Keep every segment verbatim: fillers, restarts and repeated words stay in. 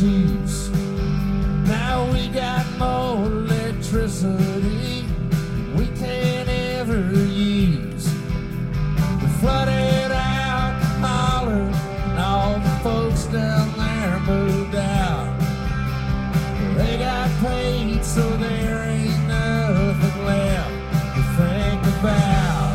juice. Now we got more electricity we can't ever use. We flooded out the holler, and all the folks down there moved out. They got paid, so there ain't nothing left to think about.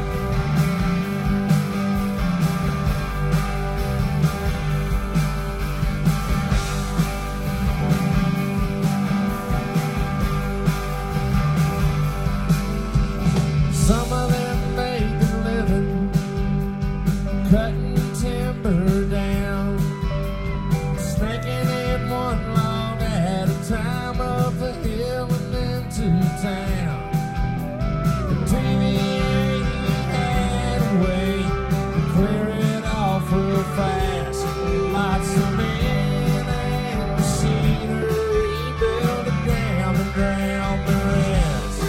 Some of them make a living cutting timber down, snaking in one log at a time up the hill and into town. The T V ain't had a way to clear it off real fast. Lots of men and machinery build a dam and drown the rest.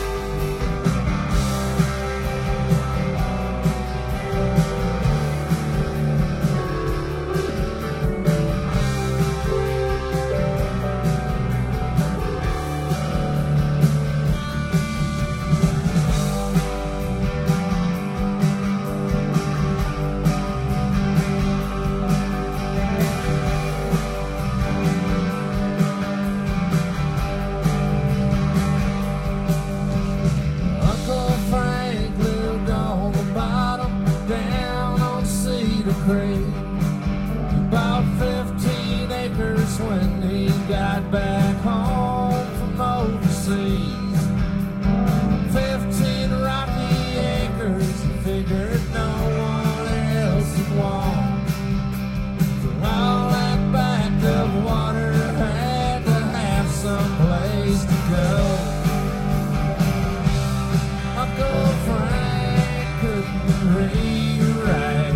He bought fifteen acres when he got back home from overseas. Fifteen rocky acres, he figured no one else would want. For all that backed up water had to have some place to go. Uncle Frank couldn't read or write.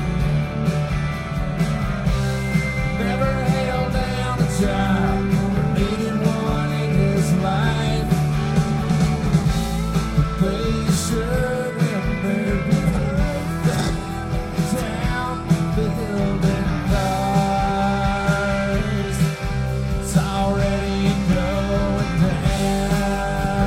Job, needed one in his life. They assured him there'd be town building cars. It's already going down.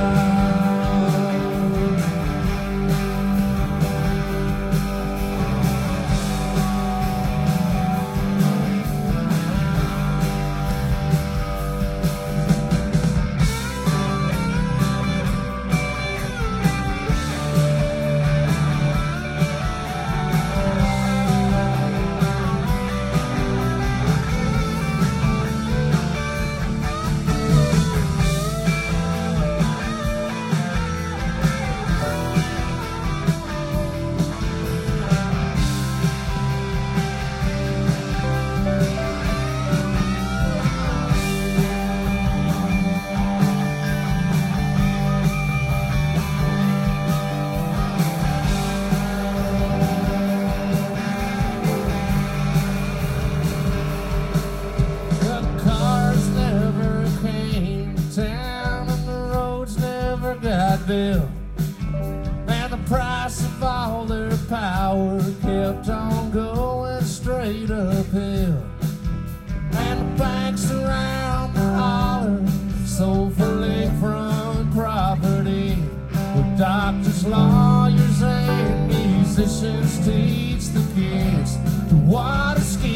Built, and the price of all their power kept on going straight uphill. And the banks around the holler sold for lakefront property, where doctors, lawyers, and musicians teach the kids to water ski